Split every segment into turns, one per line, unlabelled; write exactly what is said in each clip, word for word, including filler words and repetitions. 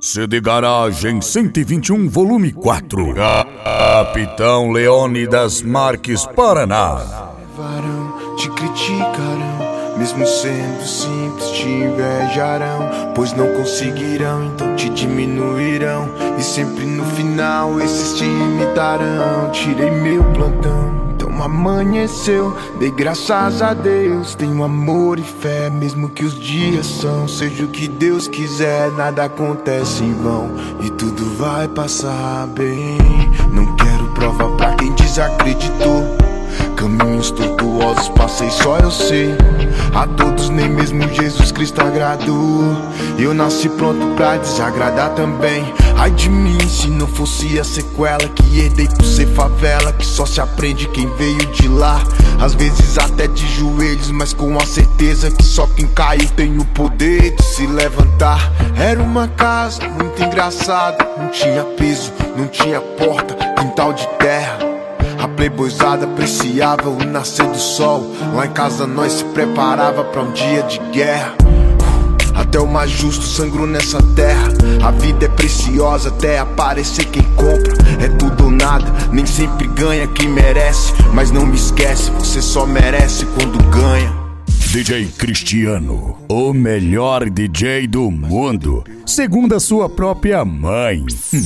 C D Garagem cento e vinte e um, volume quatro. Capitão Leônidas Marques, Paraná.
Levarão, te criticarão, mesmo sendo simples te invejarão, pois não conseguirão, então te diminuirão, e sempre no final esses te imitarão. Tirei meu plantão, então amanheceu, dei graças a Deus. Tenho amor e fé, mesmo que os dias são. Seja o que Deus quiser, nada acontece em vão, e tudo vai passar bem. Não quero prova pra quem desacreditou, caminhos tortuosos passei, só eu sei. A todos nem mesmo Jesus Cristo agradou. Eu nasci pronto pra desagradar também. Ai de mim se não fosse a sequela que herdei por ser favela, que só se aprende quem veio de lá. Às vezes até de joelhos, mas com a certeza que só quem caiu tem o poder de se levantar. Era uma casa muito engraçada, não tinha piso, não tinha porta, quintal de terra. A playboyzada apreciava o nascer do sol. Lá em casa nós se preparava pra um dia de guerra. Até o mais justo sangrou nessa terra. A vida é preciosa até aparecer quem compra. É tudo ou nada, nem sempre ganha quem merece. Mas não me esquece, você só merece quando ganha.
D J Cristiano, o melhor D J do mundo, segundo a sua própria mãe.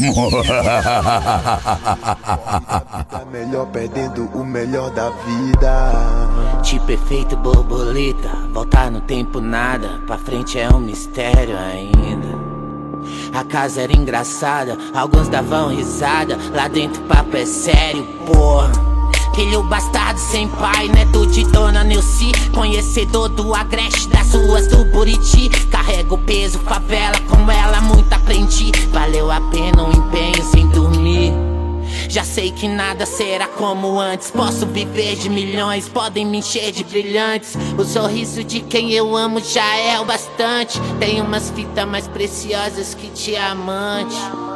Tá melhor perdendo o melhor da vida.
Tipo efeito borboleta, voltar no tempo nada, pra frente é um mistério ainda. A casa era engraçada, alguns davam risada, lá dentro o papo é sério, porra. Filho bastardo sem pai, neto de Dona Neuci, conhecedor do agreste, das ruas do Buriti. Carrego peso, favela, com ela muito aprendi. Valeu a pena o empenho sem dormir. Já sei que nada será como antes. Posso viver de milhões, podem me encher de brilhantes. O sorriso de quem eu amo já é o bastante. Tem umas fitas mais preciosas que diamante.